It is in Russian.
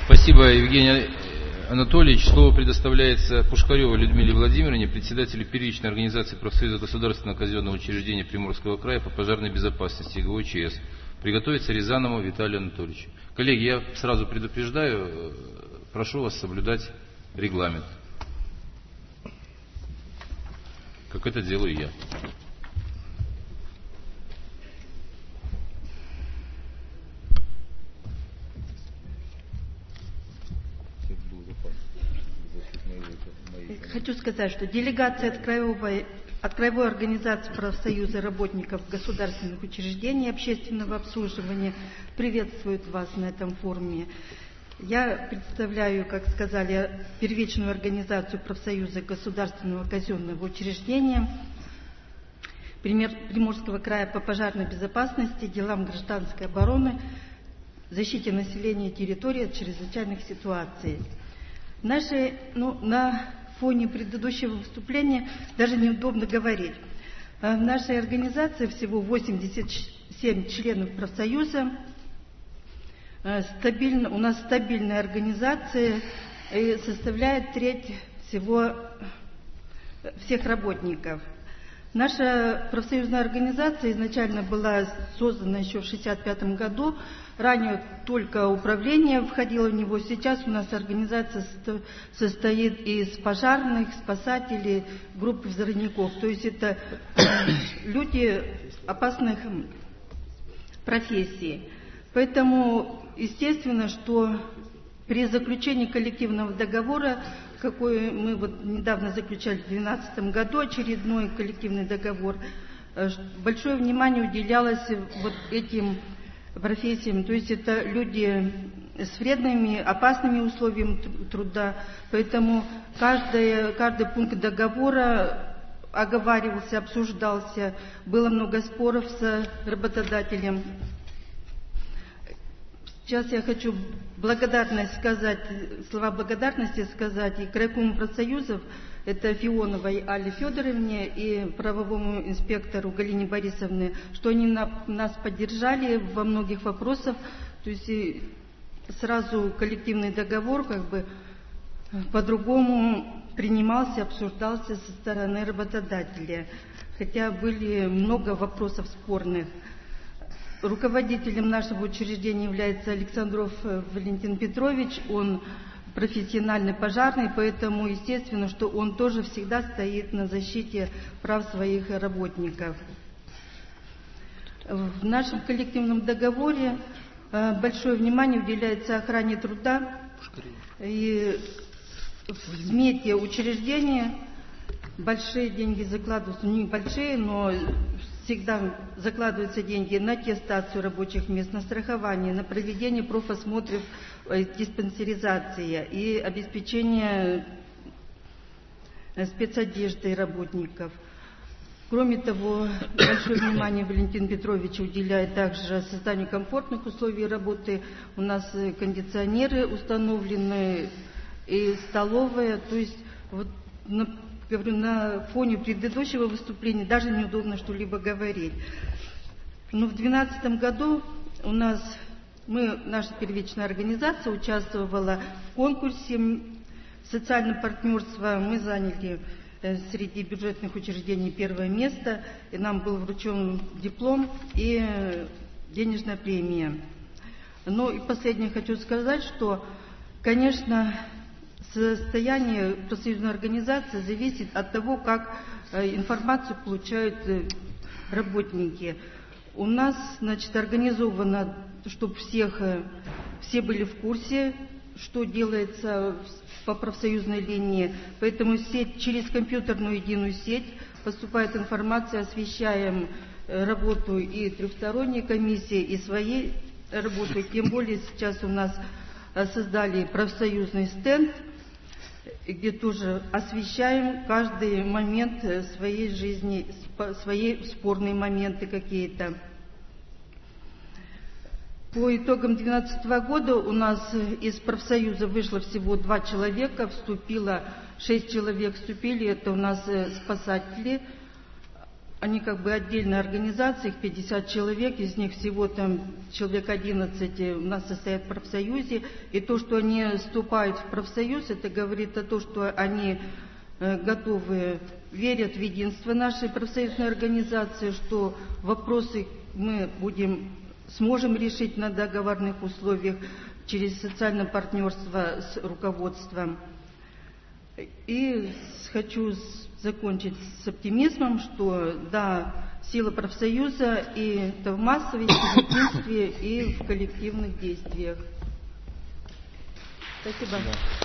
Спасибо, Евгений Анатольевич. Слово предоставляется Пушкаревой Людмиле Владимировне, председателю первичной организации профсоюза государственного казенного учреждения Приморского края по пожарной безопасности ГОЧС. Приготовиться Рязанову Виталию Анатольевичу. Коллеги, я сразу предупреждаю, прошу вас соблюдать регламент, как это делаю я. Хочу сказать, что делегация от Краевой организации профсоюза работников государственных учреждений общественного обслуживания приветствует вас на этом форуме. Я представляю, как сказали, первичную организацию профсоюза государственного казенного учреждения Приморского края по пожарной безопасности, делам гражданской обороны, защите населения и территории от чрезвычайных ситуаций. На фоне предыдущего выступления даже неудобно говорить. В нашей организации всего 87 членов профсоюза. У нас стабильная организация и составляет треть всех работников. Наша профсоюзная организация изначально была создана еще в 1965 году. Ранее только управление входило в него. Сейчас у нас организация состоит из пожарных, спасателей, групп взрывников. То есть это люди опасных профессий. Поэтому, естественно, что при заключении коллективного договора, какой мы недавно заключали в 2012 году, очередной коллективный договор, большое внимание уделялось этим профессиям. То есть это люди с вредными, опасными условиями труда. Поэтому каждый пункт договора оговаривался, обсуждался. Было много споров с работодателем. Сейчас я хочу слова благодарности сказать и крайкому профсоюзов, это Фионовой Алле Федоровне и правовому инспектору Галине Борисовне, что они нас поддержали во многих вопросах. То есть сразу коллективный договор по-другому принимался, обсуждался со стороны работодателя, хотя были много вопросов спорных. Руководителем нашего учреждения является Александров Валентин Петрович. Он профессиональный пожарный, поэтому естественно, что он тоже всегда стоит на защите прав своих работников. В нашем коллективном договоре большое внимание уделяется охране труда. И в смете учреждения большие деньги закладываются, не большие, но всегда закладываются деньги на аттестацию рабочих мест, на страхование, на проведение профосмотров, диспансеризация и обеспечение спецодежды работников. Кроме того, большое внимание Валентин Петрович уделяет также созданию комфортных условий работы. У нас кондиционеры установлены и столовая. То есть, на фоне предыдущего выступления даже неудобно что-либо говорить. Но в 2012 году наша первичная организация участвовала в конкурсе социального партнерства. Мы заняли среди бюджетных учреждений первое место, и нам был вручен диплом и денежная премия. Ну и последнее хочу сказать, что, конечно, состояние профсоюзной организации зависит от того, как информацию получают работники. У нас, организовано, чтобы все были в курсе, что делается по профсоюзной линии. Поэтому через компьютерную единую сеть поступает информация, освещаем работу и трехсторонней комиссии, и своей работы. Тем более сейчас у нас создали профсоюзный стенд, где тоже освещаем каждый момент своей жизни, свои спорные моменты какие-то. По итогам 2012 года у нас из профсоюза вышло всего 2 человека, 6 человек вступили, это у нас спасатели, они как бы отдельная организация, их 50 человек, из них всего там человек 11 у нас состоят в профсоюзе. И то, что они вступают в профсоюз, это говорит о том, что они готовы, верят в единство нашей профсоюзной организации, что вопросы мы сможем решить на договорных условиях через социальное партнерство с руководством. И хочу закончить с оптимизмом, что да, сила профсоюза и это в массовости, в единстве и в коллективных действиях. Спасибо.